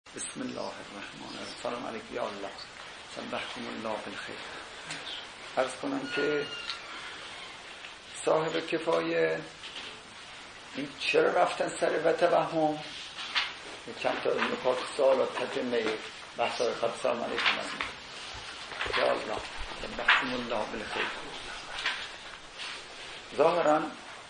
بسم الله الرحمن الرحیم. سلام علیکم یا الله، صبحکم الله بالخیر. عرض کنم که صاحب کفایه این چرا رفتن سر و توهم، چند تا نکات سوالات تتمه بحثای خود. سلام علیکم یا الله، صبحکم الله بالخیر. ظاهرا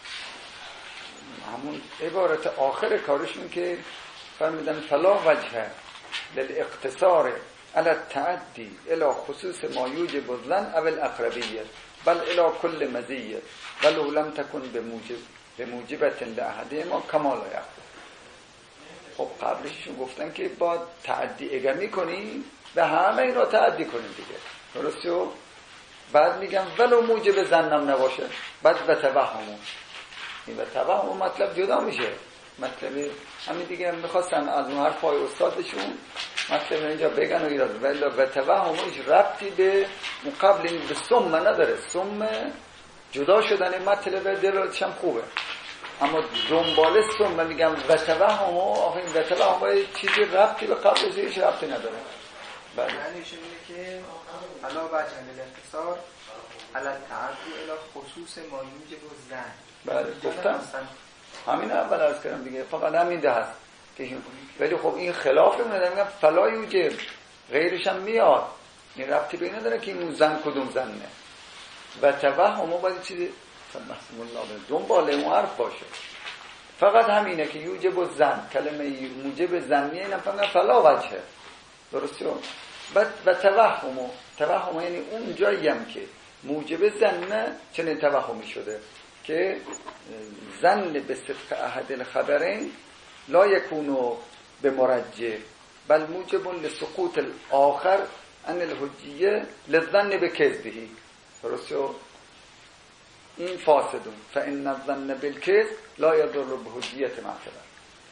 همون عبارت آخر کارشون که فرمیدن فلا وجه للاقتصار على التعدی الى خصوص ما یوجب الظن او الاقربیه بل الى کل مزیه ولو لم تکن بموجبت لاحدهما کما لا یخفی. خب قبلشون گفتن که با تعدی اگر میکنی به همه اینا تعدی کنیم دیگه، درسته؟ بعد میگم ولو موجب ظنم نباشه، بعد به توهمون. این به توهم مطلب جدا میشه. مطلب همین دیگه میخواستن از اون حرفای استادشون مطلب اینجا بگن و ایراد، ولی به توهمش ربطی به مقابل این به سم نداره. سم جدا شدن مطلب دلالتش هم خوبه، اما دنبال سم میگم به توهم، آخه این به توهم چیزی ربطی به قبل ازش ربطی نداره. بله معنیش اینه که علا وجه الاختصار علی التعدی الی خصوص ما یوجب الظن. بله گفتم همین اول عرض کردم دیگه، فقط همین ده هست که ولی خب این خلاف میاد. میگم فلا یوجب، غیرش هم میاد، این ربطی به این نداره که این زن کدوم زنه. و توهم باید چیزی محسوم الله دنبال اون حرف باشه. فقط همینه که یوجب الظن، کلمه موجب ظنیه، اینا فقط فلا وجه، درسته؟ و توهم یعنی اون جایی هم که موجب ظن چنین توهمی شده که ظن به صدق احد الخبرین لا یکونو به مرجح بل موجب لسقوط الاخر ان الحجیه للظن به کذبه، درسته؟ این فاسدون فان الظن بالکذب لا یضر به حجیت معتبر.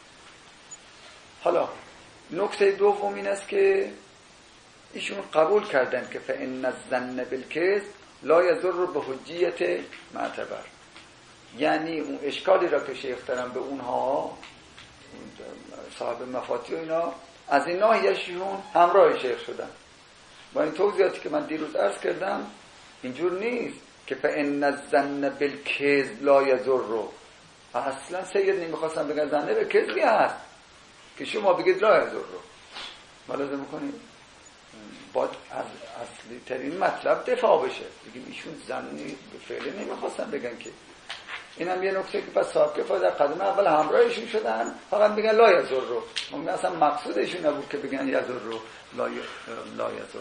حالا نکته دوم این است که ایشون قبول کردن که فان الظن بالکذب لا یضر به حجیت معتبر، یعنی اون اشکالی را که شیخ دارن به اونها صاحب مفاتیح و اینا از این ناحیه‌شون همراه شیخ شدن. با این توضیحاتی که من دیروز عرض کردم اینجور نیست که فإن الظن بالکذب لا یضر. اصلا سید نمیخواستم بگن ظن به کذبی هست که شما بگید لا یضر. ملاحظه میکنید؟ باید از اصلی ترین مطلب دفاع بشه. بگیم ایشون ظنی به فعل نمیخواستن بگن که. این هم یه نکته که پس صاحب کفایه در قدم اول همراهشون شدن، فقط میگن لا یضر. ممکن اصلا مقصودشون نبود که بگن یضر لا یضر.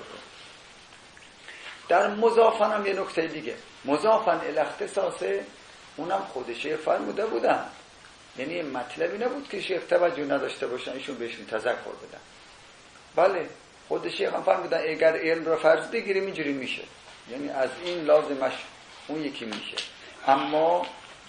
در مضافن هم یه نکته دیگه، مضافن الاختصاص، اونم خود شیخ فرموده بودن، یعنی مطلبی نبود که شیخ توجه نداشته باشن ایشون بهشون تذکر بدن. بله خود شیخ هم فرمودن اگر علم را فرض بگیریم اینجوری میشه، یعنی از این لازمش اون یکی میشه. اما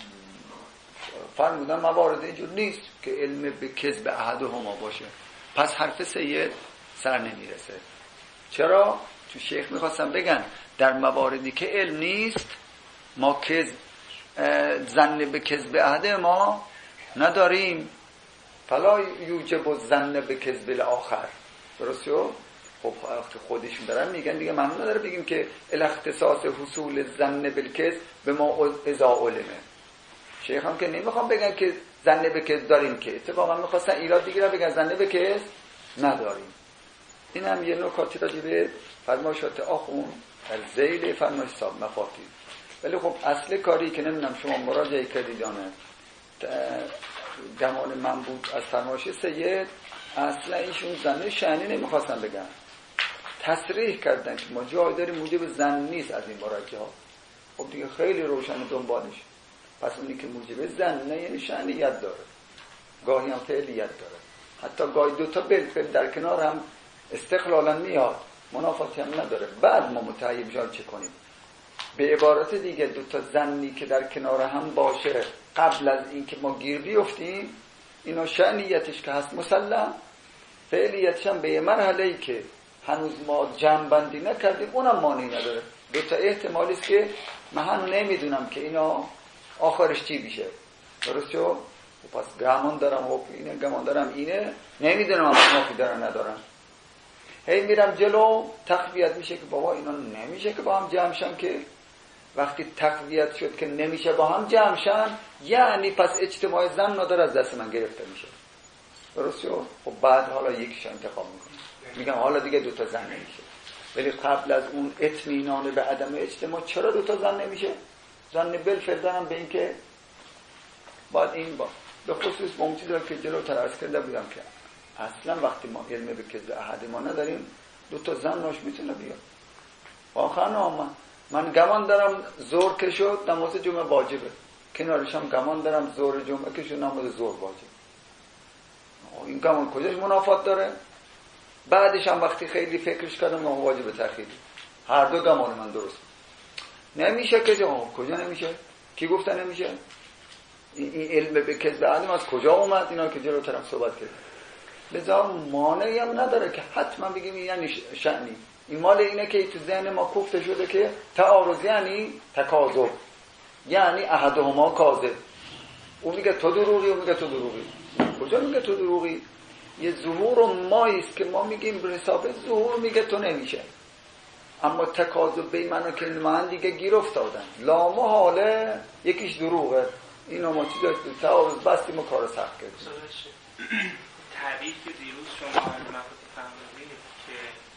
فرمودن موارد اینجور نیست که علم به کذب احدهما باشه، پس حرف سید سر نمیرسه. چرا؟ تو شیخ میخواستم بگن در مواردی که علم نیست ما ظن به کذب احد ما نداریم، فلا یوجب الظن به کذب الاخر، درسته؟ خب خودشون دارن میگن دیگه معنی نداره بگیم که الاختصاص حصول ظن بالکذب به ما اذا علمه. شیخ هم که نمیخوام بگن که ظن به کذب داریم، که اتفاقا میخواستن ایراد دیگه بگن ظن به کذب نداریم. این هم یه نکاتی راجع به فرمایشات آخون در ذیل فرمایش صاحب مفاتیح. ولی خب اصل کاری که نمیدونم شما مراجعه کردید یا نه، گمان من بود از فرمایش سید اصلا ایشون ظن شأنی نمیخواستن بگن، تصریح کردن که ما جای داریم موجب ظن نیست از این مراجعه ها. خب دیگه خیلی روشن دنبالش. پس اونی که موجب ظن نه یعنی شأنیت داره، گاهی هم فعلیت داره، حتی گاهی دوتا بالفعل در کنار هم استقلالا میاد، منافاتی هم نداره. بعد ما متعیب جان چه کنیم؟ به عبارت دیگه دوتا ظنی که در کنار هم باشه قبل از این که ما گیر بیفتیم، اینا شأنیتش که هست مسلم، فعلیتش هم به یه مرحله‌ای که هنوز ما جمع بندی نکردیم اونم مانعی نداره. دوتا احتمالی است که من هنوز نمیدونم که اینا آخرش چی میشه، درست شو؟ پس گمان دارم و اینه، گمان دارم اینه، نمیدونم مافی دارم ندارم. هی میرم جلو، تقویت میشه که بابا اینا نمیشه که با هم جمع شن. که وقتی تقویت شد که نمیشه با هم جمع شن، یعنی پس اجتماع زن نادر از دست من گرفته میشه. درست شد؟ خب بعد حالا یکیش انتخاب میکنم، میگم حالا دیگه 2 تا زن نمیشه. ولی قبل از اون اطمینان به عدم اجتماع، چرا 2 تا زن نمیشه؟ زن بالفعل دارم به این که بعد این با به خصوص با اون چیزی که جلوتر عرض کرده بودم که اصلا وقتی ما علم به کذب احد ما نداریم، 2 تا زن ناش میتونه بیاد. واقعا من گمان دارم ظهر که شد نماز جمعه واجبه، کنارش هم گمان دارم ظهر جمعه که شد نماز ظهر واجبه. این گمان کجاش منافات داره؟ بعدش هم وقتی خیلی فکرش کردم نه واجبه تأخیری. هر دو گمان من درست نمیشه که کجا نمیشه؟ کی گفته نمیشه؟ این علم به کذب احد از کجا اومد؟ اینا که جلوتر هم صحبت کردیم. لذا مانعی هم نداره که حتما بگیم یعنی شأنی. این مال اینه که تو ذهن ما کوفته شده که تعارض یعنی تکاذب، یعنی احدهما کاذب. اون میگه تو دروغی، اون میگه تو دروغی. کجا میگه تو دروغی؟ یه ظهور و ماییست که ما میگیم به حساب ظهور، میگه تو نمیشه. اما تکاذب به من که من دیگه گیر افتادن، لا محاله یکیش دروغه. اینو ما چیزا تعارض بستیم و کار سخت کردیم. تعبیر که دیروز شما فرمودید که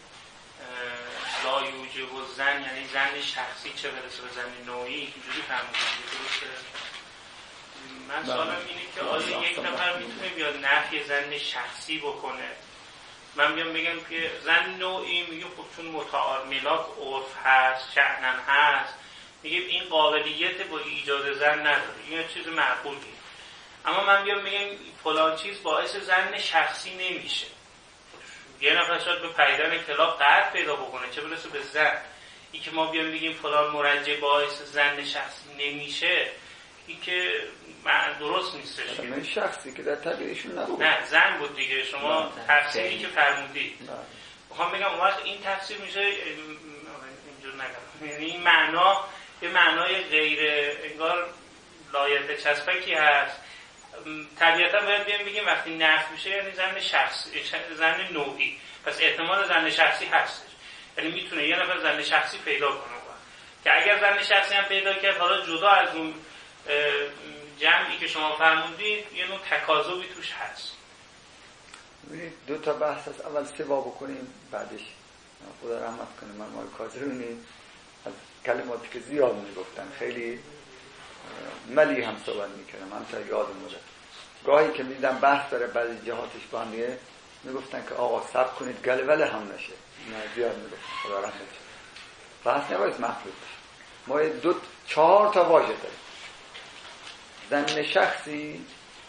لا یوجب زن، یعنی زن شخصی چه برسه به زن نوعی، اینجوری فرمودید درسته؟ من سوالم اینه که آیا یک نفر میتونه بیاد نفی زن شخصی بکنه؟ من بیام بگم که زن نوعی، میگم خب چون ملاک عرف هست، شأنن هست، میگم این قابلیت با ایجاد زن نداره، این چیز معقولیه. اما من بیام بگم فلان چیز باعث زن شخصی نمیشه، یه نفر شاید به پیدن کلاب قدر پیدا بکنه، چه برسه به زن. این که ما بیام بگیم فلان مرجع باعث زن شخصی نمیشه، این که درست نیستش. من شخصی که در طبیعشون نبود، نه زن بود دیگه. شما تفسیری که فرمودید میخوام بگم اون وقت این تفسیر میشه اینجور نگم، یعنی این معنا به معنای غیر انگار لایق چسبکی هست. طبیعتا باید بگیم وقتی نفی میشه یعنی زن شخصی، زن نوعی، پس احتمال زن شخصی هستش. یعنی میتونه یه نفر زن شخصی پیدا کنه که اگر زن شخصی هم پیدا کرد، حالا جدا از اون جمعی که شما فرمودید یه نوع تکاذبی توش هست. ببینید 2 تا بحث هست، اول سوا بکنیم بعدش خدا رحمت کنه مرمای کاظمی از کلماتی که زیاد میگفتن خیلی ملی هم صحبت میکردم، من تا یادم میاد گاهی که میدیدم بحث داره بعضی جهاتش با هم دیگه میگفتن که آقا صبر کنید گلوله هم نشه. نه زیاد میگفتن خدا رحمت کنه. بحث نباید مخلوط ما 4 تا واژه داریم: زن شخصی،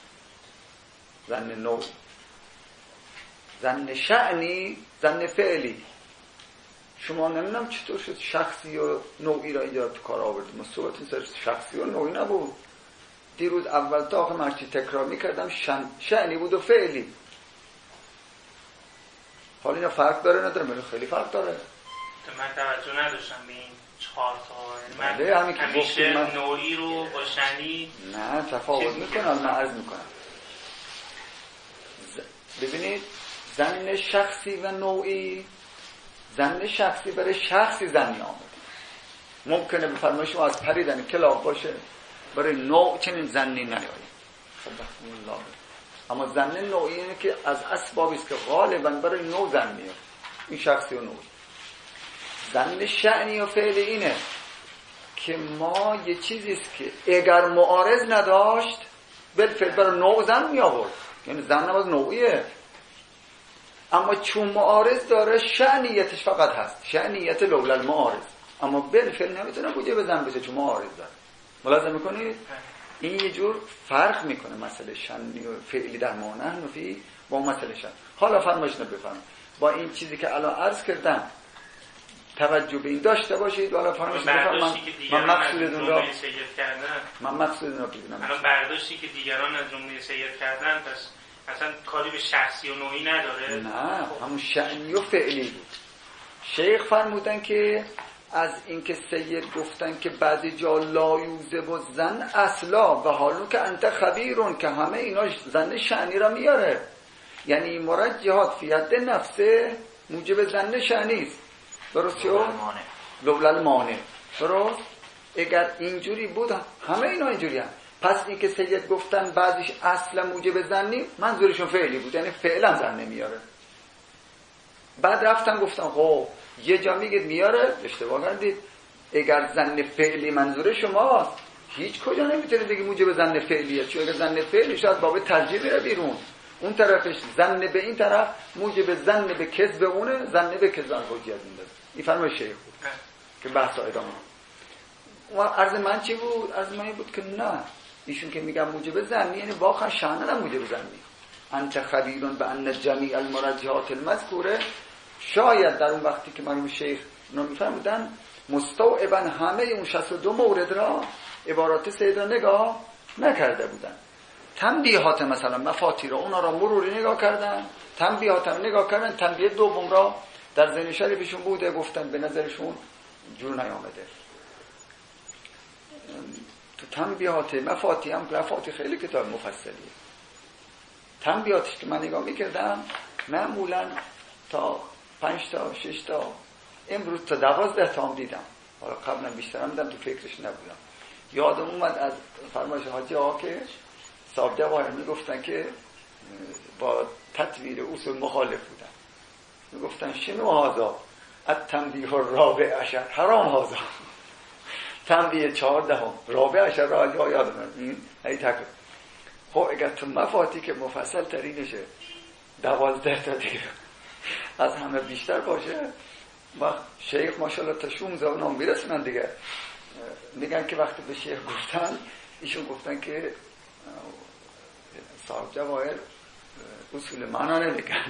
زن نوع، زن شأنی، زن فعلی. شما نمیدونم چطور شد شخصی و نوعی را اینجا تو کار آوردیم. ما صحبتون سر شخصی و نوعی نبود. دیروز اول تا آخر مرچی تکرار میکردم شأنی بود و فعلی. حالا اینا فرق داره نداره؟ من خیلی فرق داره. من توجه نداشتم به این 4 تا. من همیشه نوعی رو با شأنی نه تفاوت میکنم. من عرض میکنم ببینید زن شخصی و نوعی، زن شخصی برای شخصی زنی آمده. ممکنه به فرمایش شما از پریدن کلاب باشه، برای نوع چنین زنی نیایی. اما زن نوعی اینه که از اسبابی است که غالبا برای نوع زن میاد. این شخصی و نوعی. زن شأنی و فعلی اینه که ما یه چیزی است که اگر معارض نداشت بالفعل برای نوع زن می آورد، یعنی زن نماز نوعیه. اما چون معارض داره شأنیتش فقط هست، شأنیت لولا المعارض، اما بالفعل نمیتونه بوجه بزن بشه چون معارض داره. ملاحظه میکنید؟ این یه جور فرق میکنه مسئله شأنی و فعلی در مانع نفی با مسئله شأن. حالا فرمایش بفرمایید با این چیزی که الان عرض کردم توجه به این داشته باشید. حالا فرمایش بفرمایید. من مقصودتون رو بگم. الان برداشتی که دیگران از جمله سید کردن پس اصلا کاری به شخصی و نوعی نداره؟ نه همون شأنی و فعلی بود. شیخ فرمودن که از اینکه سید گفتن که بعضی جا لا یوزب و زن اصلا و حالو که انت خبیرون، که همه اینا زن شأنی را میاره، یعنی مرجحات فی حد نفسه موجب زن شأنی است. درست شد؟ لولا المانع. درست؟ اگر اینجوری بود همه اینا اینجوری هم. پس این که سید گفتن بعضیش اصلا موجب زنی، منظورشون فعلی بود، یعنی فعلا زن نمیاره. بعد رفتن گفتن خب یه جا میگید میاره، اشتباه کردید. اگر زن فعلی منظور شماست، هیچ کجا نمیتونه دیگه موجب زن فعلیه، چون اگر زن فعلی شاید باب ترجیح میره بیرون، اون طرفش زن به این طرف موجب زن به کذب اونه، زن به کذب حجیت میده. این فرمایش شیخ بود که بحث ادامه. و عرض من چی بود؟ عرض من این بود که نه، ایشون که میگم موجب زنی یعنی واقعا شأن هم موجب زنی. انت خبیرون به ان جمیع المرجحات المذکوره، شاید در اون وقتی که مرحوم شیخ میفرمودن مستوعبا همه اون 62 مورد را عبارات سید را نگاه نکرده بودن. تنبیهات مثلا مفاتی را اونا را مروری نگاه کردن، تنبیهات هم نگاه کردن، تنبیه دوم را در ذهن شریفشون بوده، گفتن به نظرشون جور نیامده. تو تنبیهات مفاتی هم، مفاتی خیلی کتاب مفصلیه، تنبیهاتش که من نگاه میکردم معمولا تا 5 تا 6 تا، امروز تا 12 تا هم دیدم، حالا قبلا بیشتر هم دیدم، تو فکرش نبودم. یادم اومد از فرمایش حاجی آقا که صاحب جواهر میگفتن که با تطویر اصول مخالف بودن، میگفتن شنو هازا التنبیه الرابع عشر حرام هازا، تنبیه 14 رابع عشر را یادم این هی تکرار. خب اگر تو مفاتی که مفصل ترینشه 12 تا دیگه از همه بیشتر باشه، و شیخ ماشاءالله تا 16 نام میرسونن دیگه. میگن که وقتی به شیخ گفتن، ایشون گفتن که صاحب جواهر اصول معنا نمیگن.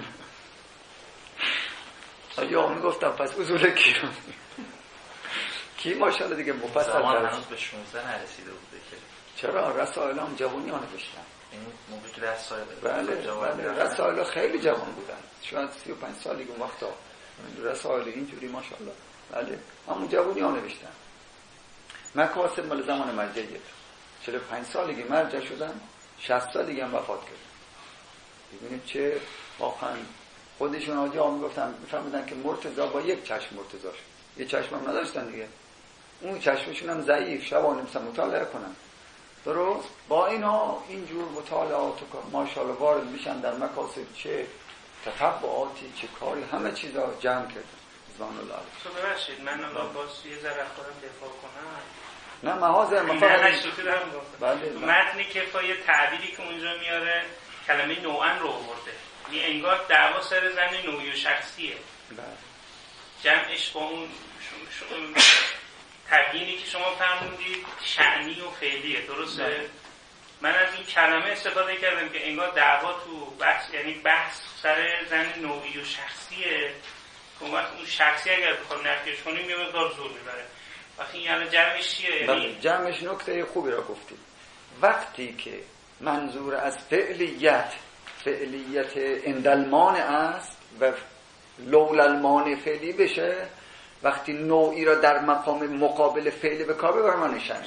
یا میگفتم پس اصول کی رو کی ماشاءالله دیگه مفصل زمان هنوز به 16 نرسیده بوده که چرا رسائل هم جوانیان نوشتن. این موقعی که رسائل بله رسائل خیلی جوان بودن، شاید 35 سالی اون وقتا رسائل اینجوری ماشاءالله. بله همون جوانیان نوشتن. مکاسب مال زمان مرجعیت 45 سالگی مرجع شدن، 60 سالگی هم وفات کردن. ببینید چه واقعا خودشون آجا میگفتن، میفهمیدن که مرتضی با یک چشم مرتضی شد، یه چشم هم نداشتن دیگه، اون چشمشون هم ضعیف، شبانه مثلا مطالعه کنن. درست با اینا اینجور مطالعات ماشاءالله وارد میشن در مکاسب، چه تتبعاتی چه کاری، همه چیزا جمع کردن. زمان الله تو ببخشید من باز یه ذره خودم دفاع کنم. نه محاضر بله متن کفایه تعبیری که اونجا میاره کلمه نوعن رو آورده، یعنی انگار دعوا سر زن نوعی و شخصیه. جمعش با اون تبیینی که شما فرمودید شأنی و فعلیه، درسته؟ من از این کلمه استفاده کردم که انگار دعوا تو بحث، یعنی بحث سر زن نوعی و شخصیه که اون شخصی اگر بخوام نفیش کنیم یه مقدار زور میبره. وقتی این الان جمعش چیه؟ یعنی جمعش نکته خوبی را گفتید. وقتی که منظور از فعلیت اندلمان است و لولا المانع فعلی بشه، وقتی نوعی را در مقام مقابل فعلی به کار ببرن نشانی.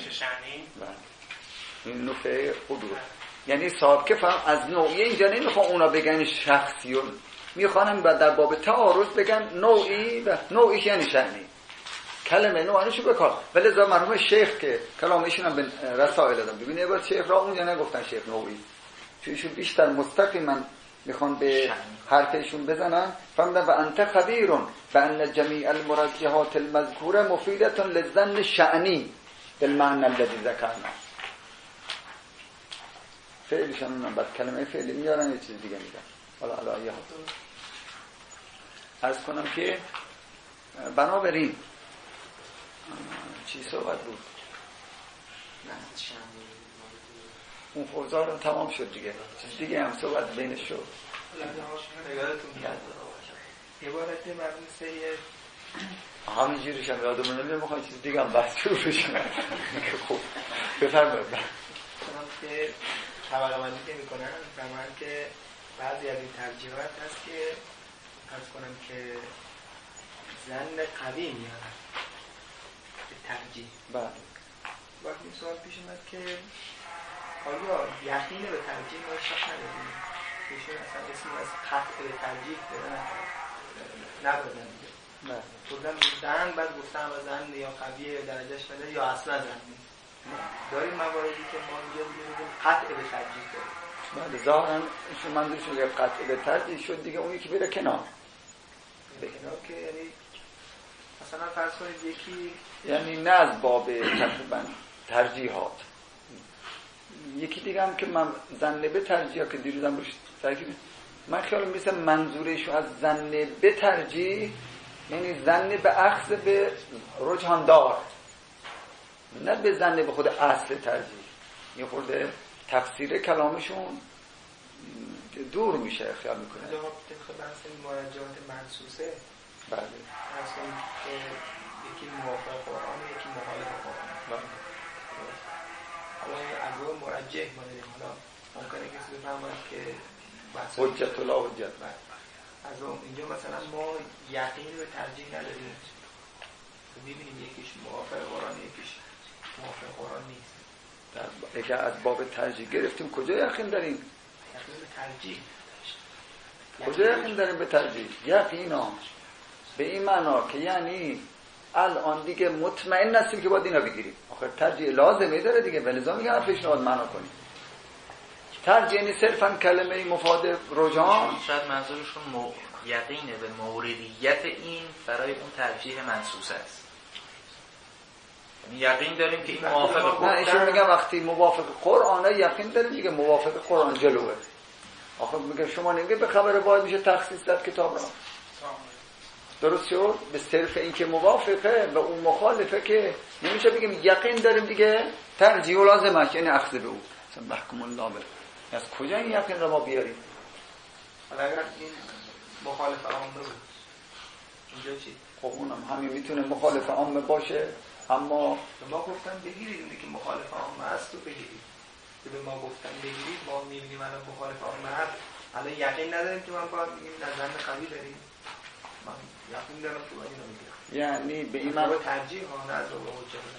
این نکته خوبی بود. یعنی صاحب که فهم از نوعی اینجا نمیخوان اونا بگن شخصی، میخوانم در باب تعارض بگن نوعی و نوعیش یعنی شأنی، کلمه نوعانشو بکار. ولی لذا مرحوم شیخ که کلامشون هم به رسائل دادم، ببینید باید شیخ را اونجا نگفتن شیخ نوعی، چون ایشون بیشتر مستقیما میخوان به حرفشون بزنن. فهمیدن و انت خبیرون و ان جمیع المرجحات المذکوره مفیدتون للظن شأنی بالمعنى الذي ذکرنا. فعلشون اونم بعد کلمه فعلی میارن یه چیز دیگه میگن. حالا علایه ها عرض کنم که بنابراین چی صحبت بود؟ اون فوزار هم تمام شد دیگه، چیز دیگه هم صحبت بینش شد. عبارت مرموم سید همین جوریش هم یادمون نمیاد، میخوام چیز دیگه هم بحث شروع بشه. خوب بفرمایید. که طبقه‌بندی که میکنن فرمان که بعضی از این ترجیحات هست که عرض کنم که زن قوی میارن، ترجیح. بله. وقتی این سوال پیش اومد که آیا یقین به ترجیح ما شک نداریم؟ ایشون اصلا اسم از قطع به ترجیح نبردن دیگه. بله. بودن زن، بعد گفتم و زن یا قویه درجهش بده یا اصلا زن نیست. داریم مواردی که ما اینجا می‌بینیم قطع به ترجیح داریم. بله. ظاهراً ایشون منظورشون یه قطع به ترجیح شد دیگه، اون یکی بره کنار. به کنار که یعنی مثلا فرض کنید یکی، یعنی نه از باب تقریبا ترجیحات. یکی دیگه هم که من زن به ترجیح که دیروزم روش تاکید، من خیالم میسه منظورش از زن به ترجیح یعنی زن به اخذ به رجحان دار، نه به زن به خود اصل ترجیح. یه خورده تفسیر کلامشون دور میشه خیال میکنه. جواب طبق بحث مراجعات منصوصه. بله. اصلا که یکی موافق قرآن یکی مخالف قرآن. بله. حالا از اون مرجح ما داریم. حالا ممکنه کسی بفهمد که حجت لا حجت. از اون اینجا مثلا ما یقین به ترجیح نداریم. ببینیم یکیش موافق قرآن یکیش موافق قرآن نیست. اگر از باب ترجیح گرفتیم کجا یقین داریم؟ یقین به ترجیح. کجا یقین داریم به ترجیح؟ یقینا به این معنا که یعنی الان دیگه مطمئن هستیم که باید اینا بگیریم. آخر ترجیح لازمه داره دیگه، ولذا میگن پیشنهاد معنا کنیم. ترجیح یعنی صرفا کلمه مفاد رجحان. شاید منظورشون یقینه به موردیت این برای اون ترجیح منصوص است. یعنی یقین داریم که این موافق نه ایشون میگن وقتی موافق قرآنه یقین داریم دیگه، موافق قرآن جلوه. آخه میگه شما نمیگه به خبر باید میشه تخصیص داد کتاب را. درست شد؟ به صرف این که موافقه و اون مخالفه که نمیشه بگیم یقین داریم دیگه ترجیح لازمه، یعنی اخذ به او. مثلا محکم الله به از کجا این یقین را ما بیاریم؟ اگر این مخالف عامه بود اینجا چی؟ خب اونم همین میتونه مخالف عامه باشه، اما ما گفتن بگیرید اینه که مخالف عامه است و بگیرید. که به ما گفتن بگیرید ما میبینیم الان مخالف عامه هست، الان یقین نداریم که من باید بگیم نظر قوی داریم. من یقین دارم که باید اینو بگیرم. یعنی به این معنی ترجیح ها نه از باب حجت.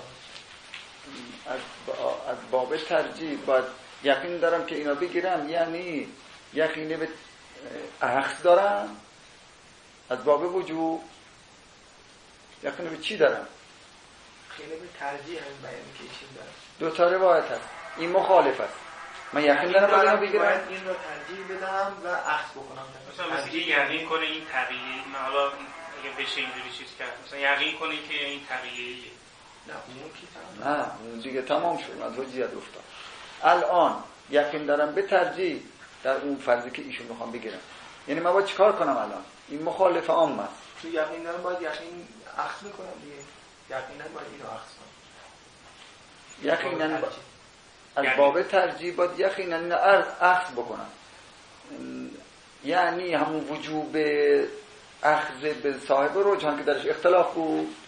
از باب ترجیح باید یقین دارم که اینا بگیرم، یعنی یقین به اخذ دارم. از باب وجوب یقین به چی دارم؟ خیلی به ترجیح هم بیان که ایشون دارم. دو تا روایت هست، این مخالف است. من یقین دارم باید بگیرم، این رو ترجیح بدم و اخذ بکنم. مثلا یقین کنه این تقیه، من حالا اگه بشه اینجوری چیز کرد، مثلا یقین کنه که این تقیه‌ایه. نه اون کی تمام؟ نه اون دیگه تمام شد، من حجیت افتاد. الان یقین دارم به ترجیح در اون فرضی که ایشون میخوام بگیرم، یعنی من باید چیکار کنم الان؟ این مخالف عام است. تو یقین دارم باید یقین اخذ میکنم دیگه. یقینا باید اینو اخذ کنم. یقینا از باب ترجیح باید یقینا اخذ بکنم، یعنی همون وجوب اخذ به صاحب رجحان که درش اختلاف بود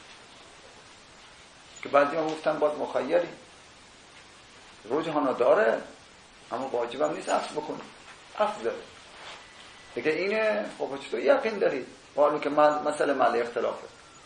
که بعضی هم گفتن باید مخیری رجحانو داره اما واجب هم نیست اخذ بکنی، اخذ داره دیگه. اینه خب چطور یقین داری؟ حالا که مسئله محل اختلافه.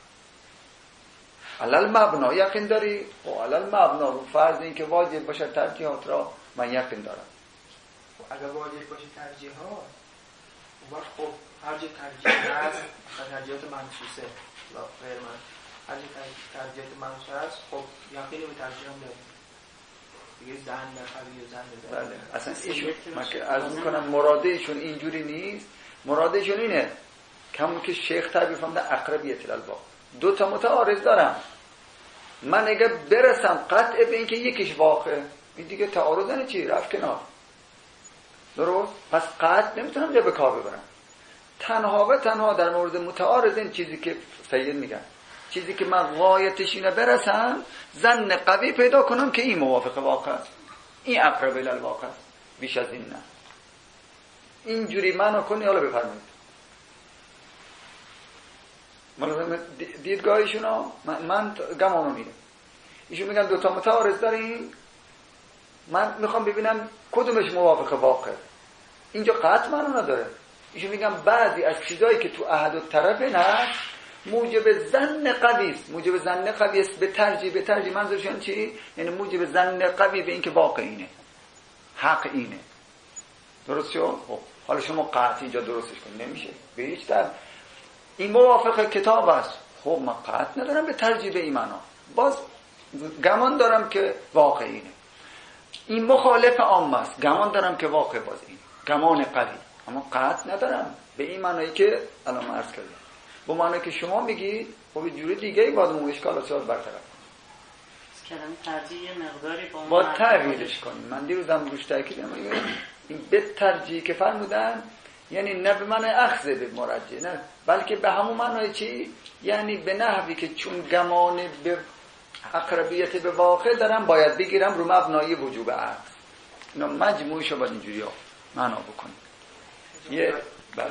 علل مبنا یقین داری؟ خب علل مبنا رو فرض این که واجب باشه ترجیحات را من یقین دارم. اگر واجب باشه ترجیحات وقت خب هر جا ترجیح هست، مثلا ترجیحات منصوصه لا غیر من هر جا ترجیحات منصوصه هست خب یقین به ترجیح هم داریم دیگه. زن نفری و زن بله اصلا ایشون من که عرض میکنم مرادشون اینجوری نیست، مرادشون اینه کمون که شیخ تعبیر فرموده اقربیت الالباب. دو تا متعارض دارم، من اگه برسم قطع به این که یکیش واقع، این دیگه تعارض نه چی رفت کنار. درست؟ پس قطع نمیتونم جا به کار ببرم. تنها و تنها در مورد متعارض این چیزی که سید میگن، چیزی که من غایتش اینه برسم ظن قوی پیدا کنم که این موافق واقع است، این اقرب الالواقع است، بیش از این نه. اینجوری معنا کنی. حالا بفرمایید دیدگاهیشون من گمانم اینه. ایشون میگن دو تا متعارض داریم، من میخوام ببینم کدومش موافق واقع. اینجا قطع معنا نداره. ایشون میگن بعضی از چیزایی که تو احد الطرفین هست موجب ظن قوی است. موجب ظن قوی است به ترجیح منظورشون چی؟ یعنی موجب ظن قوی به این که واقع اینه، حق اینه. درست شد؟ خب حالا شما قطعی جا درستش کنید نمیشه به هیچ طرح. این موافق کتاب است، خب من قطع ندارم به ترجیح این معنا، باز گمان دارم که واقع اینه. این مخالف عام است، گمان دارم که واقع باز اینه، گمان قوی، اما قطع ندارم به این معنایی که الان عرض کردم. با معنی که شما میگید خب یه جوری دیگه باید اون اشکالات برطرف کلمه ترجیح یه مقداری با تغییرش کنیم. من دیروزم روش تاکید کردم این به ترجیح که فرمودن یعنی نه به معنی اخذ به مرجح، نه، بلکه به همون معنی چی؟ یعنی به نحوی که چون گمان به اقربیت به واقع دارم باید بگیرم رو مبنای وجوب عقل. اینا مجموعش رو باید اینجوری ها معنا بکنیم. یه بله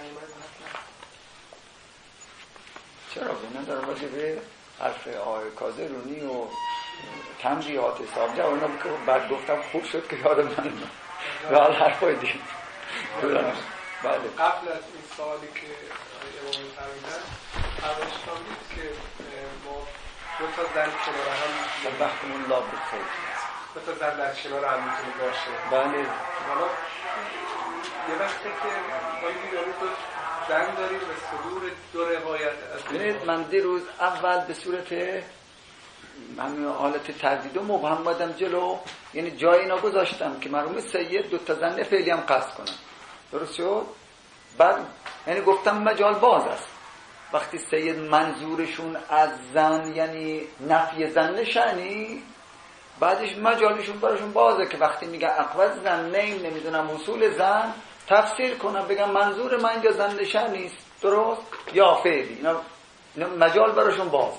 چرا بنا در واجه به حرف آقای کازرونی و تنبیهات صاحب جا اونا که بعد گفتم خوب شد که یادم نمیاد و حال حرفای دیگه. بله قبل از این سوالی که امام فرمودن اولش فرمودید که ما دو تا زن کنار هم وقتمون الله بخیر، دو تا زن در کنار هم میتونه باشه. بله حالا یه وقتی که ما یه دو زن داریم به صدور دو روایت از ببینید من دیروز اول به صورت همین حالت تردید و مبهم بادم جلو، یعنی جای اینا گذاشتم که مرحوم سید دو تا زن فعلی هم قصد کنن. درست شد؟ بعد یعنی گفتم مجال باز است. وقتی سید منظورشون از زن یعنی نفی زن شأنی، بعدش مجالشون براشون بازه که وقتی میگن اقوات زن نمیدونم حصول زن تفسیر کنم بگم منظور من اینجا زن نشان نیست، درست یا فعلی، اینا مجال براشون بازه.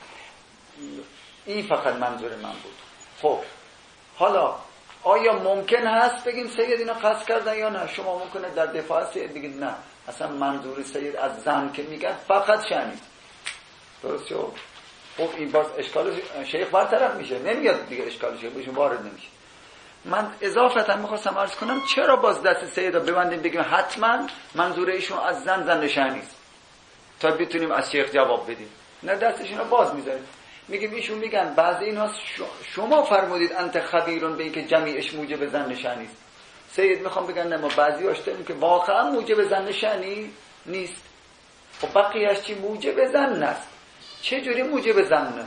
این فقط منظور من بود. خب حالا آیا ممکن هست بگیم سید اینا قصد کردن یا نه؟ شما ممکنه در دفاع سید بگید نه اصلا منظور سید از زن که میگن فقط شأنی، درست شد؟ خب این باز اشکال شیخ برطرف میشه، نمیاد دیگه اشکال شیخ بهشون وارد نمیشه. من اضافتا میخواستم عرض کنم چرا باز دست سیدا ببندیم بگیم حتما منظور ایشون از زن نشانی است تا بتونیم از شیخ جواب بدیم؟ نه، دستشون رو باز میذاریم، میگیم ایشون میگن بعضی اینا شما فرمودید انت خبیرون به این که جمیعش موجب زن نشانی است. سید میخوام بگن نه، ما بعضی هاشتیم که واقعا موجب زن نشانی نیست. خب بقیه‌اش چی موجب زن است؟ چه جوری موجب زن؟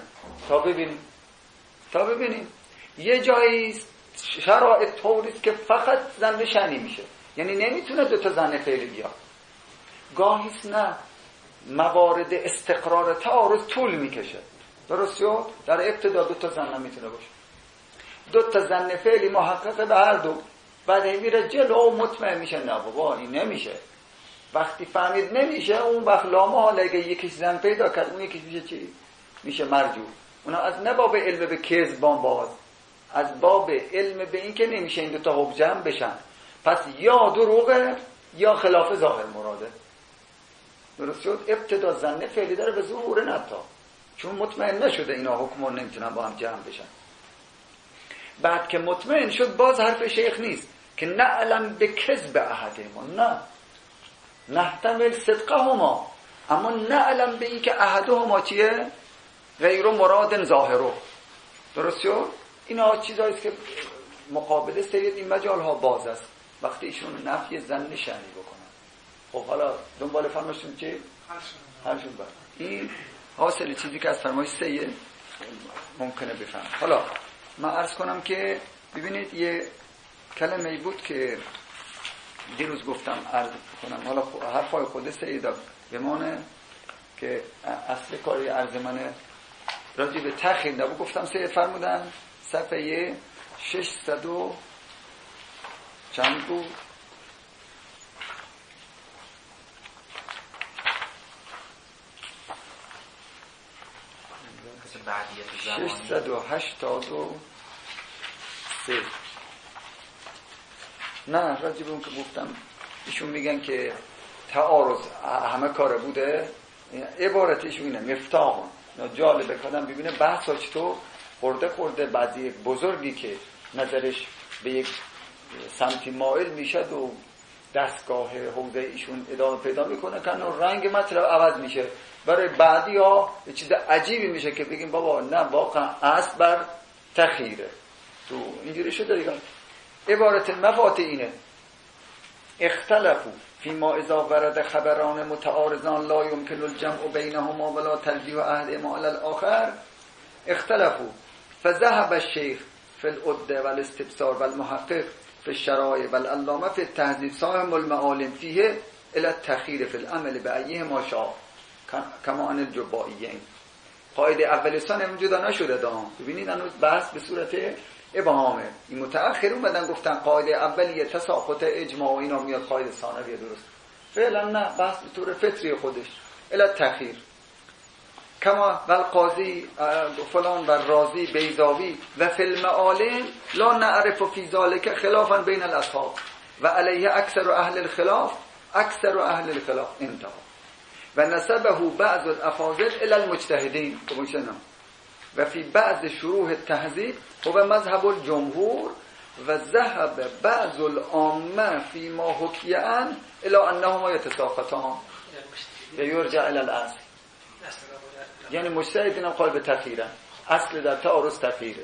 تا ببینیم یه جایی شرایط طوریست که فقط زن نشانی میشه، یعنی نمیتونه دو تا زن فعلی بیاد. گاهیست نه، موارد استقرار تعارض طول میکشه، درست شد؟ در ابتدا دو تا زن نمیتونه باشه، دو تا زن فعلی محقق به هر دو، بعد میره جلو مطمئن میشه نه بابا این نمیشه. وقتی فهمید نمیشه اون وقت لامحاله اگه یکیش زن پیدا کرد اون یکیش میشه چی؟ میشه مرجوع. اونا از نباب علم به کذبان باز، از باب علم به این که نمیشه این دوتا حجه هم بشن، پس یا دروغه یا خلاف ظاهر مراده. درست شد؟ ابتدا زن فعلی داره به ظهور نتا، چون مطمئن نشده اینا حکمون نمیتونن با هم جمع بشن. بعد که مطمئن شد باز حرف شیخ نیست که نعلم به کذب احدهما، نه نحتمل صدقهما، اما نعلم به این که احدهما چیه؟ غیر مراد ظاهرو. درست شد؟ اینا چیزاییست که مقابل سید این مجال ها باز است وقتی ایشون نفی زن نشانی بکنن. خب حالا دنبال فرمایشون چه؟ حلشون بر این حاصل چیزی که از فرمایش سید ممکنه بفهم. حالا من عرض کنم که ببینید یه کلمه بود که دیروز گفتم عرض کنم، حالا حرفای خود سید بمانه که اصل کاری عرض منه راجع به تأخیر نبود. گفتم سید فرمودن صفحه 600 چند بود؟ 683. نه راجع به اون که گفتم ایشون میگن که تعارض همه کار بوده، عبارتش اینه مفتاحون. جالبه کادم ببینه بحث ها چطور خورده بعضی یک بزرگی که نظرش به یک سمتی مائل میشد و دستگاه حوزه ایشون ادامه پیدا میکنه که رنگ مطلب عوض میشه. برای بعدی ها یه چیز عجیبی میشه که بگیم بابا نه واقعا اصل بر تخیره. تو اینجوری شده دیگه. عبارت مفات اینه اختلفوا فيما اذا ورد خبران متعارضان لا يمكن الجمع بينهما ولا تلجيح احدهما على الاخر اختلفوا فذهب الشيخ في العدة والاستبصار والمحقق في الشرائع والعلامة في التهذيب صاحب المعالم فيه الى التخيير في العمل بأيهما شاء كما عن الجبائيين. قاعده اولی ثانی جدا نشده دام. ببینید هنوز بحث به صورت ابهامه. این متأخر اومدن گفتن قاعده اولیه تساقط اجماع و اینا میاد، قاعده ثانویه درست. فعلا نه، بحث به طور فطری خودش الی التخییر کما والقاضی فلان و رازی بیضاوی و فی المعالم لا نعرف فی ذلك خلافا بین الاصحاب و علیه اکثر اهل الخلاف انتهى و نسبه بعض الافاضل الى المجتهدین و فی بعض شروح التهذیب هو مذهب الجمهور و ذهب بعض العامه فيما حكي عنه الى انهما يتساقطان یرجع الى الاصل. یعنی مجتهدین هم قائل به تخییرن، اصل در تعارض تخییره.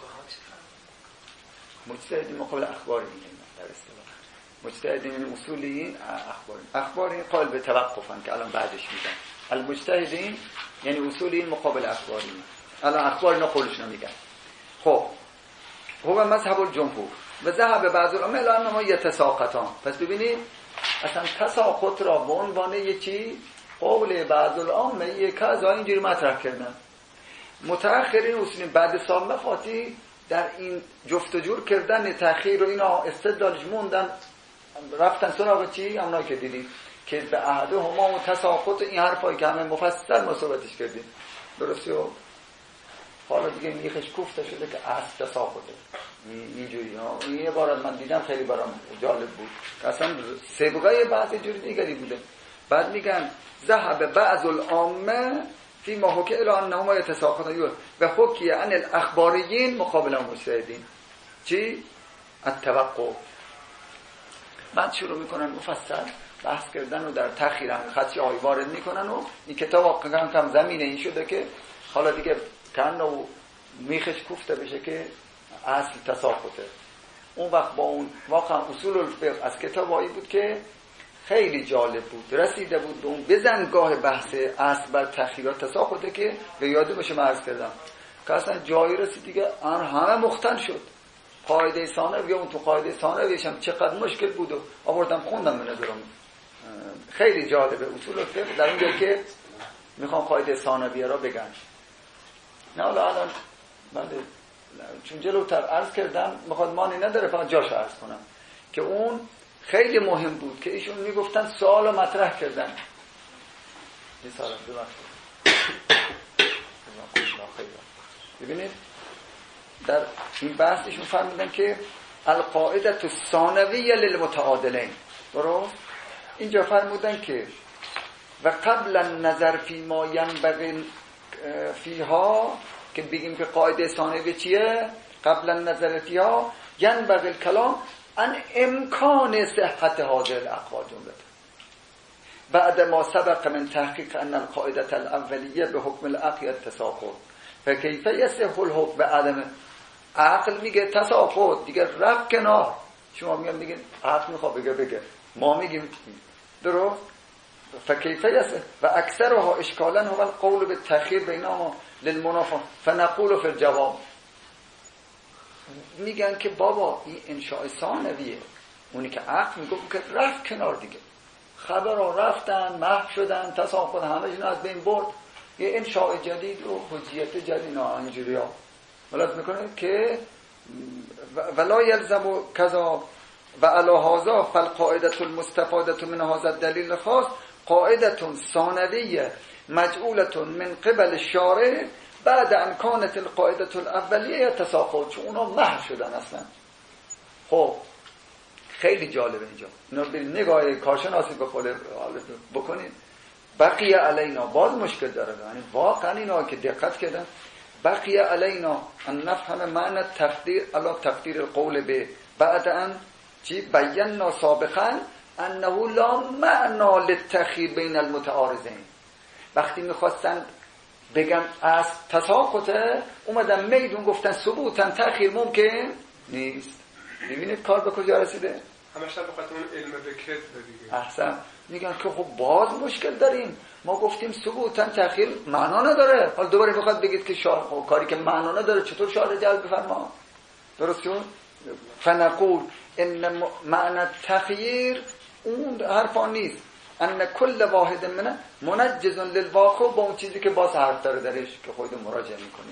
مجتهدین مقابل اخباری در اصطلاح مجتهدین اصولیین اخباری قائل به توقفن که الان بعدش میگن. المجتهدین یعنی اصولیین مقابل اخباری، الان اخبار اینا قولش نمیگن. خب هو مذهب الجمهور و ذهب بعض العلماء الى انهما يتساقطان. پس ببینید اصلا تساقط را به عنوان یکی قول بعض العامه یک از اینجوری مطرح کردن. متأخرین اصولی بعد سال مفاتی در این جفت و جور کردن تأخیر و اینا استدلالش موندن، رفتن سراغ چی؟ همونایی که دیدید که به عهد هما و تساقط این حرفایی که همه مفصل مصابتش کردیم درسته. و حالا دیگه میخش کوفته شده که اصل تساقطه اینجوری ها. این عبارت من دیدم خیلی برام جالب بود، اصلا سابقه بعض جوری دیگری بوده. بعد میگن ذهب بعض العامه فيما حكي الى انهما يتساقطان و حكي عن الاخباريين مقابل المجتهدين چی؟ التوقف. بعد شروع میکنن مفصل بحث کردن و در تأخیر هم خدشه های وارد میکنن و این کتاب واقعا کم زمینه این شده که حالا دیگه کنه میخش کوفته بشه که اصل تساقطه. اون وقت با اون واقعا اصول الفقه از کتابایی بود که خیلی جالب بود، رسیده بود به اون بزنگاه بحث اصل بر تخییرات تساقطه که به یاده باشه من عرض کردم که اصلا جایی رسید دیگه همه مختل شد. قاعده ثانویه اون تو قاعده ثانویش هم چقدر مشکل بود و آوردم خوندم به نظرم خیلی جالبه اصول الفقه در اینجا که میخوام قاعده ثانویه را بگن. نه الان بله چون جلوتر عرض کردم میخواد مانی نداره فقط جاش عرض کنم که اون خیلی مهم بود که ایشون میگفتن سوال رو مطرح کردن. ببینید در این بحث ایشون فرمودن که القاعده الثانویه للمتعادلین. درست؟ اینجا فرمودن که و قبل النظر فی ما ینبغی فیها که بگیم که قاعده ثانویه چیه؟ قبل النظر فیها ینبغی الکلام ان امکان صحت حاضر الاقوال جمله بعد ما سبق من تحقیق ان القاعده الاولیه به حکم العقل التساقط فکیف یصح الحکم به عدم عقل میگه تساقط دیگه رفت کنار. شما میگن عقل میخواد بگه ما میگیم درست. فکیف یصح و اکثرها اشکالا هو القول بالتأخیر بینهما للمنافع فنقول فی الجواب. میگن که بابا این انشاء ثانویه، اونی که عقل میگفت که رفت کنار دیگه، خبرها رفتن محو شدن تساقط همه جون از بین برد، یه انشاء جدید و حجیت جدید اینجوری ها ولازم میکنه که ولا یلزم کذا و علی هذا فالقاعده المستفاده من هذا الدلیل خاص قاعده ثانویه مجعوله من قبل الشارع بعد ان كانت القاعده الاولیه تساقط، چون اونا محو شدن اصلا. خب خیلی جالبه اینجا اینا به نگاه کارشناسی بکنید. بقیه علینا باز مشکل داره، یعنی واقعا اینا که دقت کردن بقیه علینا ان نفهم معنی تقدیر علی تقدیر القول به بعد ان چی بینا سابقا انه لا معنا للتخییر بین المتعارضین. وقتی میخواستن بگن از تساقطه، اومدن میدون گفتن ثبوتن تأخیر ممکن نیست. ببینید کار به کجا رسیده. همش هم بخاطر اون علم به کذب دیگه. احسن. میگن که خب باز مشکل داریم، ما گفتیم ثبوتن تأخیر معنا نداره، حالا دوباره میخواد بگید که شارع کاری که معنا نداره چطور شارع جلب بفرما؟ درست شد؟ فنقول ان معنی تخییر اون حرفا نیست، ان کل واحد منه منجز للواقع، با اون چیزی که باز حرف داره درش که خودت مراجعه میکنی.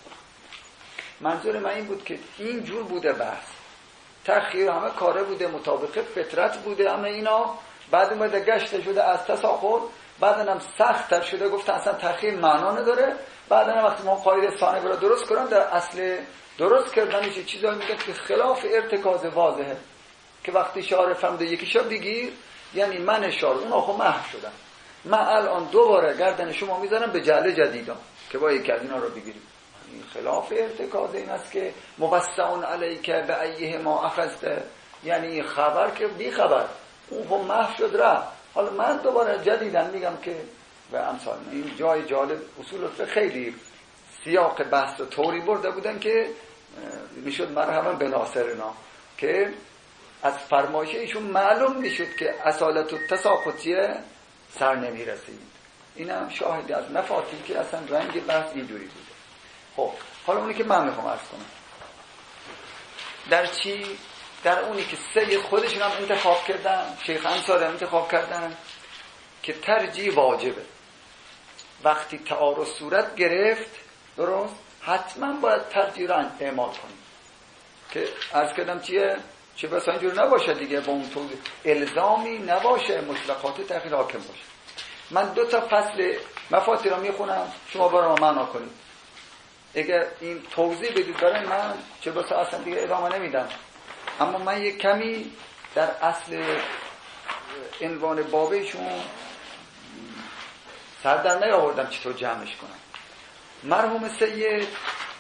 منظور من این بود که این جور بوده بحث، تخییر همه کاره بوده، مطابق فطرت بوده، همه اینا بعد اومده گشته شده از تساقط، بعد هم سخت تر شده گفتن اصلا تخییر معنا نداره، بعد هم وقتی ما قاعده ثانوی رو درست کردن در اصل درست کردن چه چیزایی میگه که خلاف ارتکاز واضحه، که وقتی شعار فهمده یکی شب بگیر یعنی من شعار اونا خب محو شدن، من الان دوباره گردن شما میذارم به جعل جدیدا که با یکی از اینا رو بگیریم. این خلاف ارتکاز این است که موسعون علیک به ایه ما اخذت، یعنی خبر که بی خبر اون خب محو شد رفت، حالا من دوباره جدیدن میگم که و امثال. این جای جالب اصول فقه خیلی سیاق بحث و طوری برده بودن که میشد مرحبا به ناصرنا، که از فرمایش ایشون معلوم میشد که اصالت و تساقطیه سر نمیرسید. این هم شاهدی از نفاتی که اصلا رنگ بحث اینجوری بوده. خب حالا اونی که من میخوام عرض کنم در چی؟ در اونی که سید خودشون هم انتخاب کردن، شیخ انصاری هم انتخاب کردن که ترجیح واجبه. وقتی تعارض صورت گرفت درست حتما باید ترجیح را اعمال کنیم، که عرض کردم چیه؟ چه بسا اینجور نباشه دیگه، با اون توضیح الزامی نباشه، مطلقات تغییر حاکم باشه. من 2 تا فصل مفاتی را میخونم، شما برای ما معنا کنید. اگر این توضیح بدید برای من چه بسا اصلا دیگه ادامه نمیدم، اما من یک کمی در اصل عنوان بابشون سر در نیاوردم چطور جمعش کنم. مرحوم سید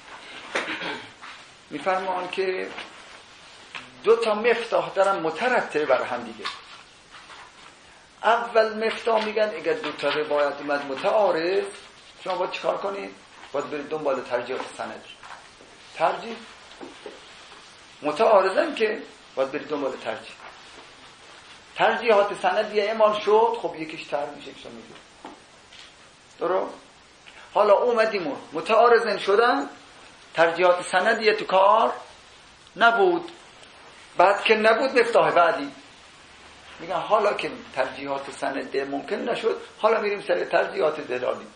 میفرمان که 2 تا مفتاح دارن مترتب بر هم دیگه. اول مفتاح میگن اگر 2 تا روایت اومد متعارض، شما باید چیکار کنید؟ باید برید دنبال ترجیحات سندی. ترجیح متعارضن که باید برید دنبال ترجیح. ترجیحات سندی اعمال شد، خب یکیش تر میشه یکیش میگه. درست؟ حالا اومدیم متعارضن شدن، ترجیحات سندی تو کار نبود. بعد که نبود مفتاح بعدی میگن حالا که ترجیحات سندی ممکن نشد، حالا میریم سر ترجیحات دلالی.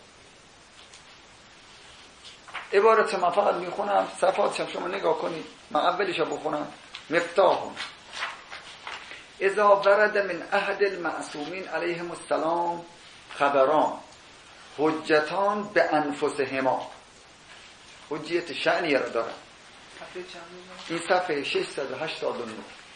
عبارت من فقط میخونم، صفحاتشم شما نگاه کنید، من اولشو بخونم. مفتاحون اذا ورد من احد المعصومین علیهم السلام خبران حجتان به انفسهما، حجیت شأنیه را دارن. این صفحه 689.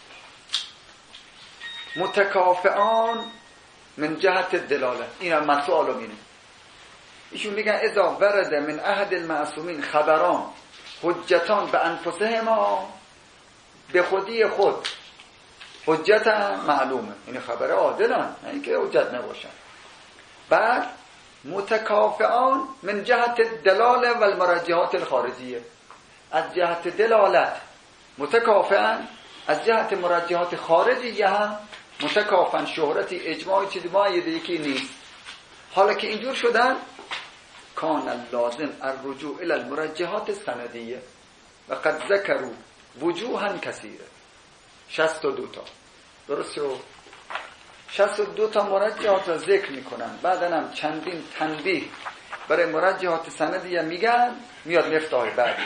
متکافئان من جهت دلاله. این هم من سوالو مینه. ایشون میگن اذا ورد من احد المعصومین خبران حجتان به انفسهما، به خودی خود حجت معلومه، این خبر عادلن، نه اینکه حجت نباشن. بعد متکافئان من جهت دلاله و المرجحات الخارجیه، از جهت دلالت متکافئن، از جهت مرجحات خارجیه هم متکافئن. شهرتی اجماعی چیزی معید یکی نیست. حالا که اینجور شدن کان لازم الرجوع الى المرجحات السندیه و قد ذکروا وجوها کثیره. 62 تا درست شد. 62 تا مرجحات را ذکر میکنن، بعدن هم چندین تنبیه برای مرجحات سندیه میگن. میاد مفتاح بعدی.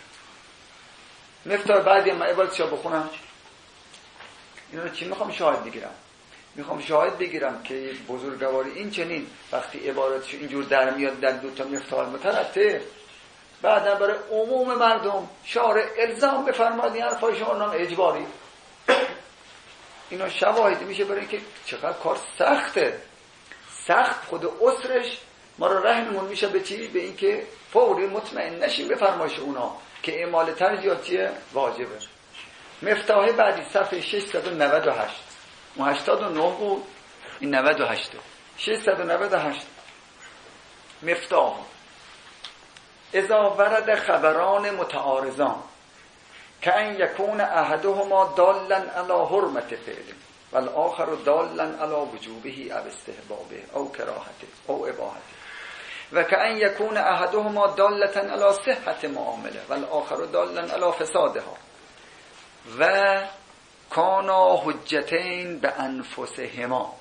مفتاح بعدی من عبارتشو بخونم. اینا رو چی میخوام شاهد بگیرم؟ میخوام شاهد بگیرم که بزرگواری این چنین وقتی عبارتشو اینجور در میاد در 2 تا مفتاح مترتب، بعدا برای عموم مردم شارع الزام بفرماد این حرفای شما نام اجباری. اینا شواهد میشه برای اینکه چقدر کار سخته. سخت خود عسرش ما رو رهنمون میشه به چی؟ به اینکه فوری مطمئن نشیم به فرمایش اونا که اعمال ترجیحاتیه واجبه. مفتاح بعدی صفحه 698. اون 89 بود، این 98. 698 مفتاح اذا ورد خبران متعارضان کأن یکون احدهما دالا علی حرمت فعل والآخر دالا علی وجوبه او استحبابه او کراهته او اباحته و کأن یکون احدهما دالتا علی صحت معامله والآخر دالا علی فسادها و کانا حجتین به انفسهما،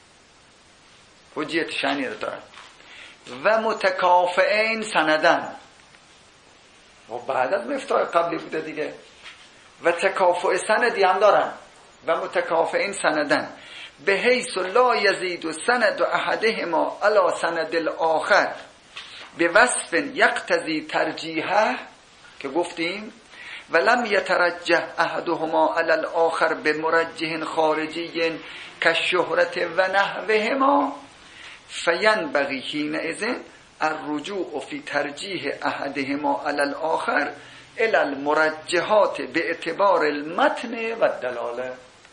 حجیت شنی رو دارن، و متکافئین سندن، و بعد از مفتاح قبلی بوده دیگه، و تکافؤ سندی هم دارن و متکافئین سندن به حیث لا یزید سند احدهما علی سند الاخر به وصف یقتضی ترجیحه که گفتیم ولم یترجح احدهما علی الاخر به مرجح خارجی کالشهرت و نحوهما فینبغی حینئذ الرجوع فی ترجیح احدهما علی الاخر الی المرجحات به اعتبار المتن و الدلاله.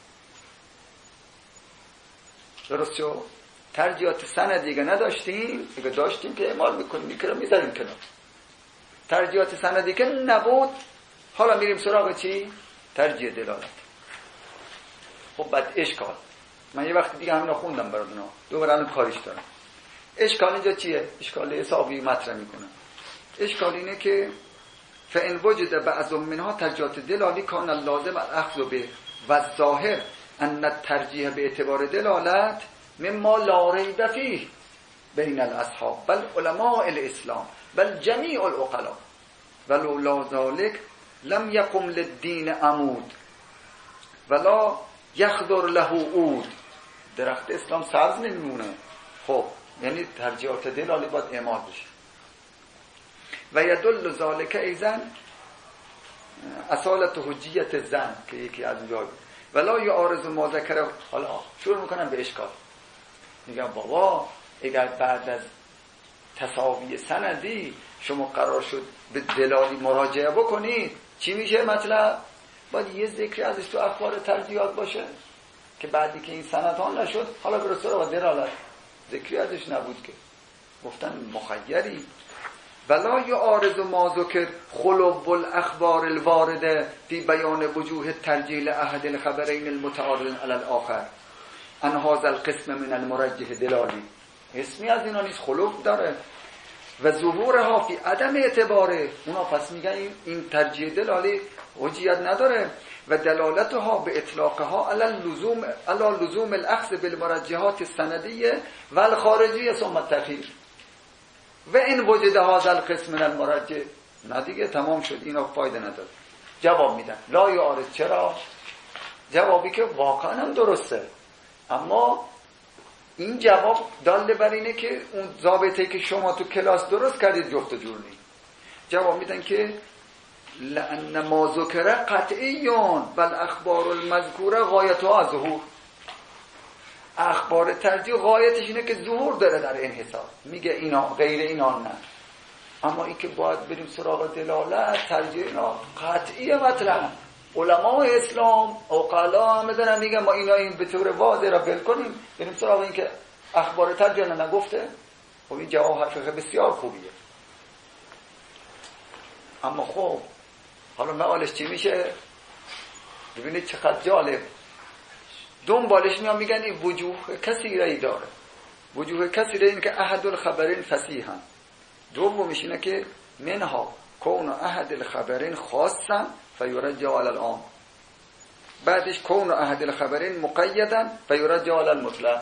درست شو؟ ترجیحات سند دیگه نداشتیم، دیگه داشتیم که اعمال میکنیم، دیگه رو میذاریم کنار. ترجیحات سندی که نبود، حالا میریم سراغ چی؟ ترجیح دلالت. خب بعد اشکال، من یه وقت دیگه همینا خوندم براتون، دوباره الان کاریش دارم. اشکال اینجا چیه؟ اشکال حسابی مطرح میکنم. اشکال اینه که فإن وجد بعض منها ترجیحات دلالی کان لازم الاخذ به و ظاهر ان الترجیح به اعتبار دلالت مما لا ریب فیه بین الاصحاب بل علماء الاسلام بل جمیع العقلاء ولولا ذلك لم يقم للدین عمود ولا يخضر له عود. درخت اسلام سبز نمیمونه. خب یعنی ترجیحات دلالی باید اعمال بشه. و یدل ذالک ایضا اصالت حجیت زن که یکی از اونجا ولا یعارض ما ذکر. حالا شروع میکنم به اشکال، میگم بابا اگر بعد از تساوی سندی شما قرار شد به دلالی مراجعه بکنید چی میشه مطلب؟ باید یه ذکری ازش تو اخبار ترجیحات باشه که بعدی که این سند ها نشد حالا برو سراغ دلالت، ذکری ازش نبود که گفتن مخیری. ولا یعارض ما ذکر خلو الاخبار الوارده فی بیان وجوه ترجیح احد الخبرین المتعارض علی الاخر ان هذا القسم من المرجح دلالی. اسمی از اینا نیست، خلو داره و ظهورها فی عدم اعتباره. اونا پس میگن این ترجیح دلالی حجیت نداره و دلالتها به اطلاقها علی لزوم الاخذ بالمرجحات السندیه و الخارجیه ثم التخییر و این وجود هذا القسم من المرجح. نه دیگه تمام شد، اینا فایده نداره. جواب میدن لا یعارض. چرا؟ جوابی که واقعا هم درسته، اما این جواب دال بر اینه که اون ضابطه که شما تو کلاس درست کردید جفت جور نید. جواب میدن که لأن ما ذکر قطعیون بل اخبار المذکوره غایتها ظهور. اخبار ترجیح غایتش اینه که ظهور داره در انحصار، میگه اینا غیر اینا نه. اما این که باید بریم سراغ دلالت ترجیح اینا قطعیه مطلب. علماء اسلام عقلا هم دارن میگن ما اینا این به طور واضح را بل کنیم بریم سراغ این که اخبار ترجیح نگفته. خب این جواب حقیقه بسیار خوبیه. اما خب حالا مقالش چی میشه؟ ببینید چقدر جالب. دنبالش میان میگن این وجوه کثیره داره. وجوه کثیره این که احد الخبرین فصیحا. دومش اینه که منها کون احد الخبرین خاصا فیرجع علی العام. بعدش کون احد الخبرین مقیدا فیرجع علی المطلق.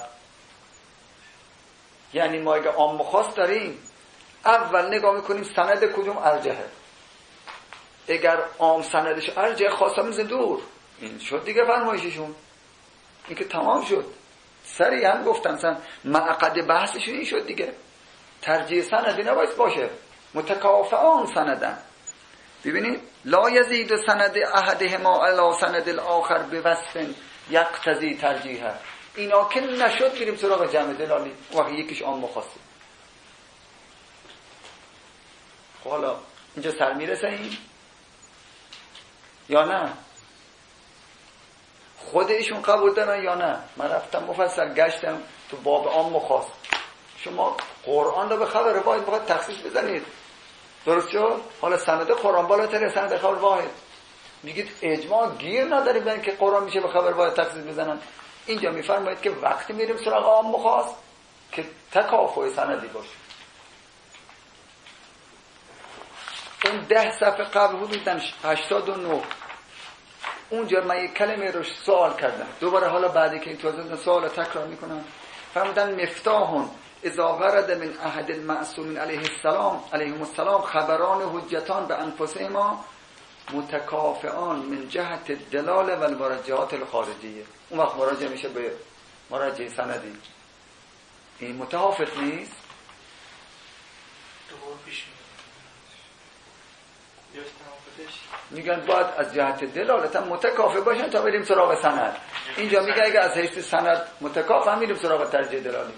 یعنی ما اگه عام و خاص داریم اول نگاه میکنیم سند کدوم ارجحه. اگر عام سندش ارجح خاصا میزن دور. این شد دیگه فرمایششون، این که تمام شد. سریع هم گفتم مثلا معقد بحثشون این شد دیگه. ترجیح سندی نباید باشه، متکافئان سندن. ببینید لا یزید سند احدهما علی سند الاخر بوصف یقتضی ترجیحه. اینا که نشد بریم سراغ جمع دلالی، وقتی یکیش عام خاصه. حالا اینجا سر میرسه این یا نه؟ خود ایشون قبول دارن یا نه؟ من رفتم مفصل گشتم تو باب عام و خاص. شما قرآن رو به خبر واحد باید تخصیص بزنید، درست شد؟ حالا سند قرآن بالاتر سند خبر واحد. میگید اجماع گیر نداریم برای که قرآن میشه به خبر واحد تخصیص بزنن. اینجا میفرمایید که وقتی میریم سراغ عام و خاص که تکافؤ سندی باشه. اون 10 صفحه قبل حدوداً 89 اونجا من یک کلمه رو سوال کردم، دوباره حالا بعدی که این توضیح سوال تکرار میکنم. فرمودن مفتاحون اذا ورد من احد المعصومین علیهم السلام خبران حجتان به انفسهما متکافئان من جهت الدلاله و المراجعات الخارجیه. اون وقت مراجعه میشه به مراجعه سندی. این متحافظ نیست؟ میگن باید از جهت دلالت هم متکافئ باشن تا بریم سراغ سند. اینجا میگه اگه از حیث سند متکافئ هم میریم سراغ ترجیح دلالی.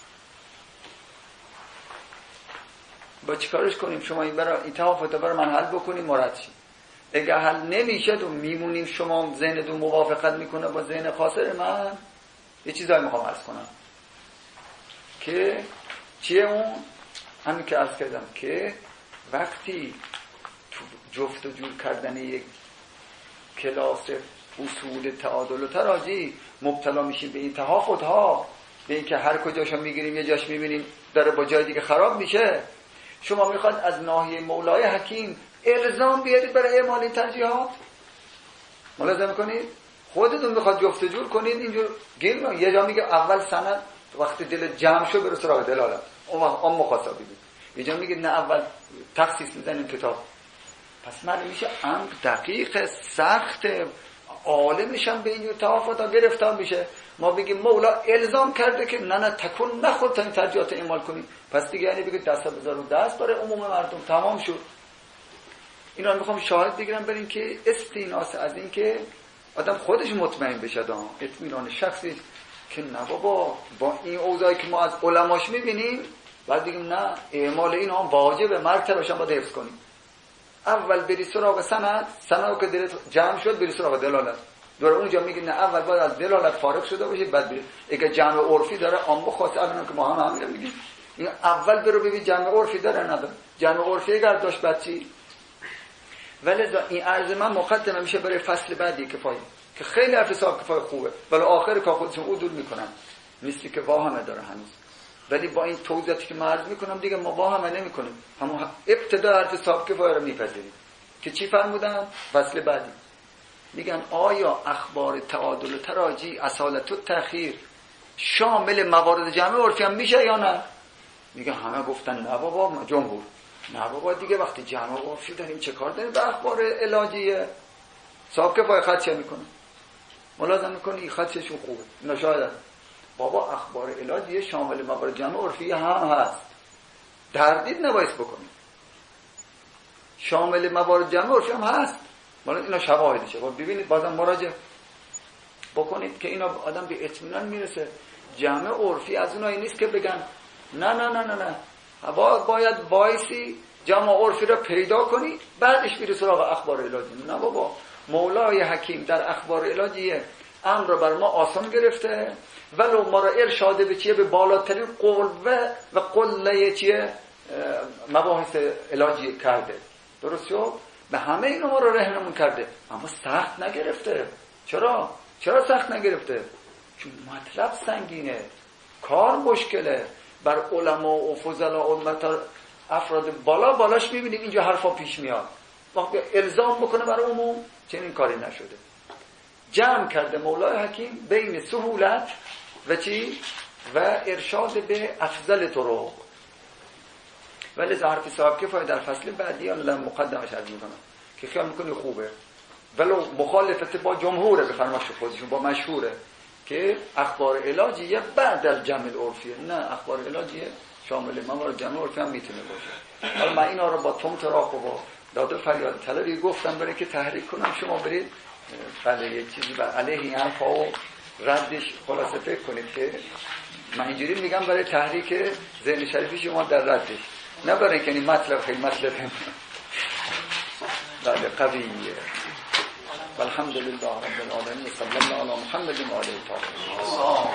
با چیکارش کنیم؟ شما این برای این تحافظ برای من حل بکنیم مراد شید. اگه حل نمیشه و میمونیم شما ذهنتون موافقت میکنه با ذهن خاصر من، یه چیزایی میخوام عرض کنم که چیه اون؟ همین که عرض کردم که وقتی جفت و جور کردن یک کلاس اصول تعادل و تراجی مبتلا میشیم به این تحافظها، به این که هر کجاشو میگیریم یه جاش میبینیم داره با جای دیگه خراب میشه. شما میخواد از ناحیه مولای حکیم الزام بیارید برای اعمال این ترجیحات؟ ملاحظه میکنید؟ خودتون میخواد جفت و جور کنید اینجور گیر میکنید. یه جا میگه اول سند، وقتی دل جمع شو برو سراغ دلالت، اون مخاطب بید. یه جا میگه نه اول تخصیص میزنیم کتاب. پس من میشه امر دقیق سخت عالم میشم به اینجور توافقا گرفتار میشه. ما بگیم مولا الزام کرده که نه تکون نخود تا این ترجیحات اعمال کنیم، پس دیگه یعنی بگید دست بذار رو دست برای عموم مردم تمام شد. اینا رو میخوام شاهد بگیرم بر این که استیناس از این که آدم خودش مطمئن بشه، اطمینان شخصی که نه بابا با این اوضاعی که ما از علماش میبینیم بعد بگیم نه اعمال این هم واجبه، مرتبه‌اش هم باید حفظ کنیم. اول بری سراغ سند که دلت جمع شد بری سراغ دلالت. دوره اونجا میگه نه اول باید از دلالت فارغ شده باشید بعد برید. اگه جمع عرفی داره عام خاص الان که ما هم همین میگیم این اول برو ببین جمع عرفی داره نداره. جمع عرفی اگر داشت بعد چی؟ ولذا این عرض من مقدمه میشه برای فصل بعدی کفایه که خیلی حرف حساب کفایه خوبه ولی آخر کار خودشون عدول میکنن، نیستی که واهمه داره هنوز. ولی با این توضیحاتی که من عرض میکنم دیگه ما واهمه نمیکنیم، همون ابتدا حرف حساب کفایه رو میپذیریم. که چی فرمودن؟ فصل بعدی میگن آیا اخبار تعادل و تراجی اصالت و تأخیر شامل موارد جمع عرفی هم میشه یا نه؟ میگن همه گفتن نه بابا، جمهور نه بابا دیگه وقتی جمع عرفی داریم چه کار داریم به اخبار علاجیه؟ صاحب کفایه خدشه میکنه، ملازم میکنه این خدششون خوبه نشاید بابا اخبار علاجیه شامل موارد جمع عرفی هم هست، تردید نباید بکنیم، شامل موارد جمع عرفی هم هست. مالا اینا شواهدشه. ببینید بازم مراجعه بکنید که اینا آدم به اطمینان میرسه. جمع عرفی از اونایی نیست که بگن نه باید وایسی جمع عرفی را پیدا کنی بعدش بری سراغ اخبار علاجی. نه بابا، مولای حکیم در اخبار علاجیه امر را بر ما آسان گرفته ولو ما را ارشاد به چیه؟ به بالاترین قوه و قله چیه؟ مباحث علاجی کرده. درست شد؟ به همه اینا ما رو رهنمون کرده اما سخت نگرفته. چرا سخت نگرفته؟ چون مطلب سنگینه، کار مشکله. بر علما و فضلا و افراد بالاش میبینیم اینجا حرفا پیش میاد، وقتی الزام بکنه برای عموم چنین کاری نشده. جمع کرده مولای حکیم بین سهولت و چی؟ و ارشاد به افضل طرق. ولی ظاهر صاحب کفایه در فصل بعدی الان مقدمش عرض میکنم که خیال میکنه خوبه ولو مخالفت با جمهوره، به فرمایش خودشون با مشهوره که اخبار علاجیه بعد از جمع عرفیه. نه، اخبار علاجیه شامل موارد جمع عرفی هم میتونه باشه. حالا من اینا رو با تراق و با داد و فریاد طلبی گفتم برای که تحریک کنم شما برید بله یک چیزی بر علیه این حرفا و ردش خلاصه فکر کنید که من اینجوری میگم برای تحریک ذهن شریفی شما در ردش، نه برای اینکه این مطلب خیلی مطلب بله قویه. والحمد لله رب العالمین. صلی الله علی محمد و آله الطاهرین.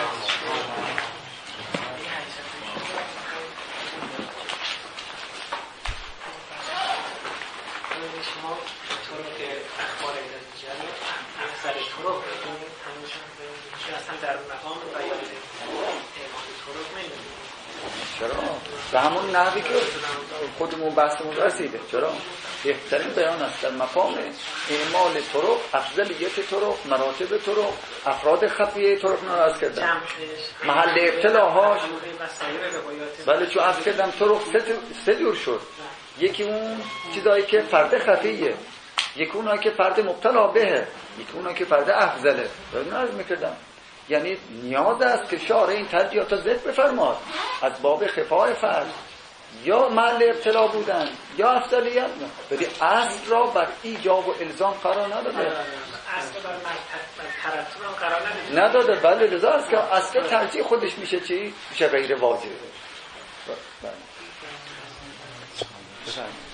شما طرق اخبار ایدادیجری اکثر طرق اصلا در مقام بیان اعمال طرق نمیدونید. چرا؟ به همون نحوی که خودمون بحثمون رسیده. چرا؟ بهترین بیان است در مقام اعمال طرق، افضلیت طرق، مراتب طرق، افراد خفیه طرق نراز کردن، محل ابتلاهاش. بله چون از کردم طرق سه جور شد. یکی اون چیزایی که فرد خفیه، یکی اونایی که فرد مبتلا بهه، یکی اونایی که فرد افضله. دارم عرض میکردم یعنی نیاز است که شارع این ترجیحات را ذکر بفرماد از باب خفای فرد، یا محل ابتلا بودن یا افضلیت، ولی اصل را بر ایجاب و الزام قرار نداده. اصل بر ترتیب هم قرار نداده. بله لذا است که اصل ترجیح خودش میشه چی؟ میشه غیر واجب. بله.